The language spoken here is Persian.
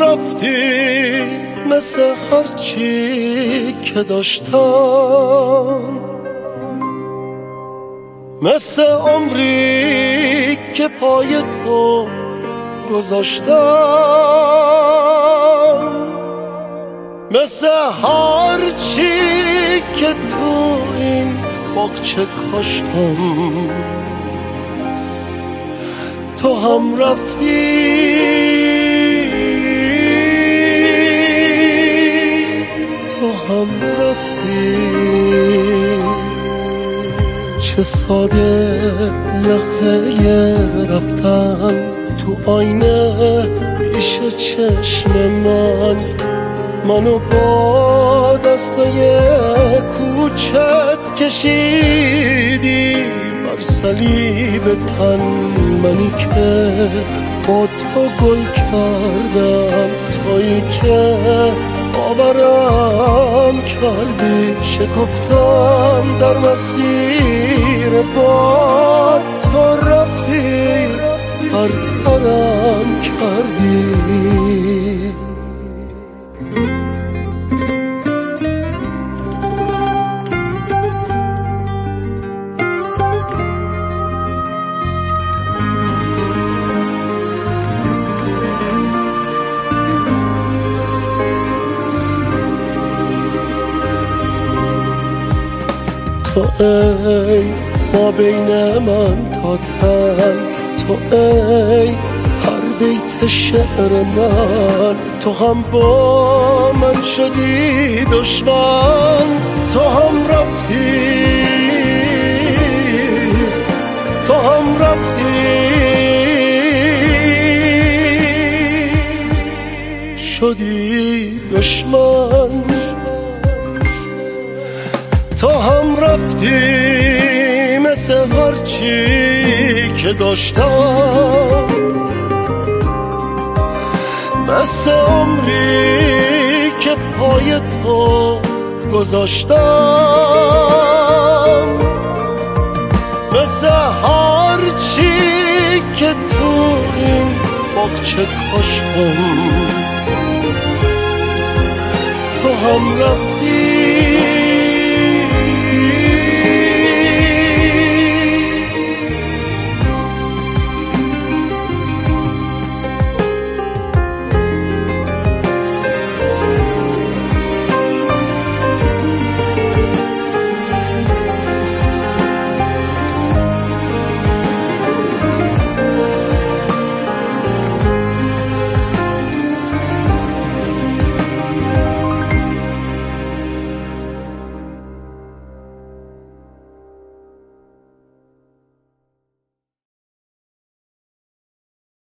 رفتی مثل هرچی که داشتم، مثل عمری که پای تو گذاشتم، مثل هرچی که تو این باغچه کاشتم. تو هم رفتی، تو هم رفتی. چه ساده لحظه رفتن تو آینه پیش چشم منو با دستای کوچت کشیدی بر صلیب تن، منی که با تو گل کردم، تویی که باورم کردی، شکفتم در مسیر با تو رفتی، پرپرم کردی. تو ای ما بین من تا تن، تو ای هر بیت شعر من، تو هم با من شدی دشمن، تو هم رفتی، تو هم رفتی، شدی دشمن. تو هم رفتی مثل هرچی که داشتم، مثل عمری که پای تو گذاشتم، مثل هرچی که تو این باغچه کاشتم. تو هم رفتی،